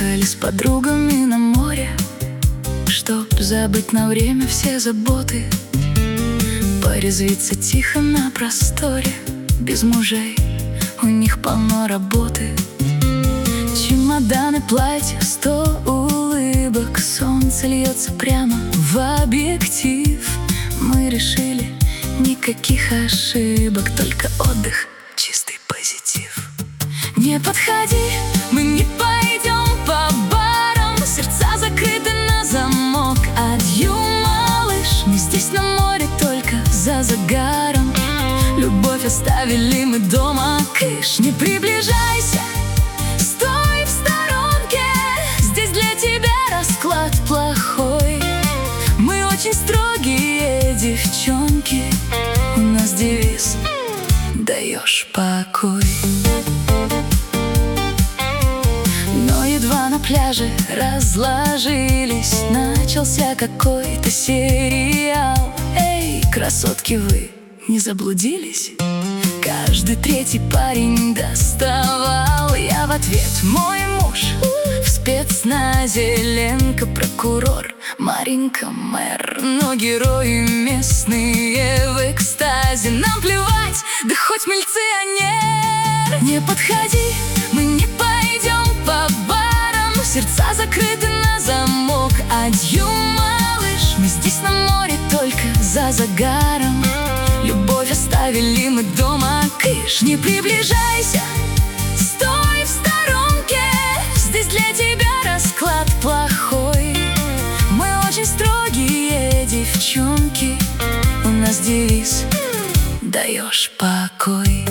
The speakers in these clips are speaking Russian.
Уехали с подругами на море, чтоб забыть на время все заботы, порезвиться тихо на просторе. Без мужей у них полно работы. Чемоданы, платья, 100 улыбок. Солнце льется прямо в объектив. Мы решили, никаких ошибок, только отдых, чистый позитив. Не подходи, мы не пойдем по барам, сердца закрыты на замок. Адью, малыш, мы здесь на море только за загаром. Любовь оставили мы дома, кыш, не приближайся, стой в сторонке. Здесь для тебя расклад плохой. Мы очень строгие девчонки, у нас девиз: даешь покой. Но едва на пляже разложились, начался какой-то сериал. Эй, красотки, вы не заблудились? Каждый третий парень доставал. Я в ответ: мой муж в спецназе, Ленка прокурор, Маринка мэр. Но герои местные в экстазе. Нам плевать, да хоть милиционер. Не подходи, мы не пойдем по барам, сердца закрыты на замок. Адью, малыш, мы здесь на море только за загаром. Любовь оставили мы дома, кыш, не приближайся, стой в сторонке. Здесь для тебя расклад плохой. Мы очень строгие девчонки, у нас девиз: даешь покой.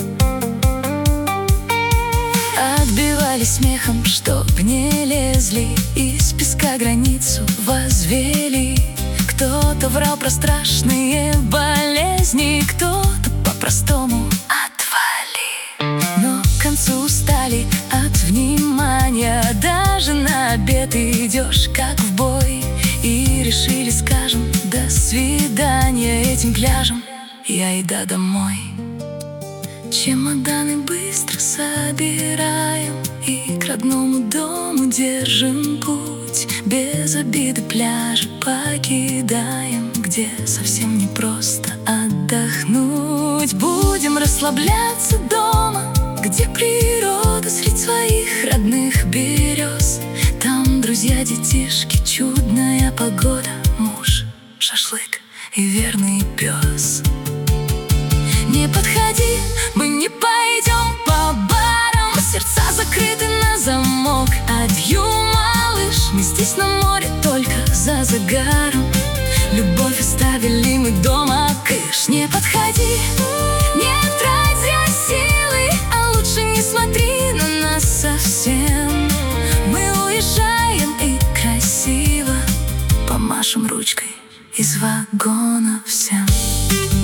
Отбивались смехом, чтоб не лезли, из песка границу возвели. Кто-то врал про страшные болезни, кто-то по-простому отвали. Но к концу устали от внимания, даже на обед идешь как в бой. И решили, скажем, до свидания этим пляжем, я иду домой. Чемоданы быстро собираем и к родному дому держим путь. Без обиды пляж покидаем, где совсем не просто отдохнуть. Будем расслабляться дома, где природа средь своих родных берез. Там друзья, детишки, чудная погода, муж, шашлык и верный пес. Не подходи, мы не пойдем по барам, сердца закрыты на замок. Адью, малыш, мы здесь на море только за загаром. Любовь оставили мы дома, кыш, не подходи, не трать зря силы, а лучше не смотри на нас совсем. Мы уезжаем и красиво помашем ручкой из вагона всем.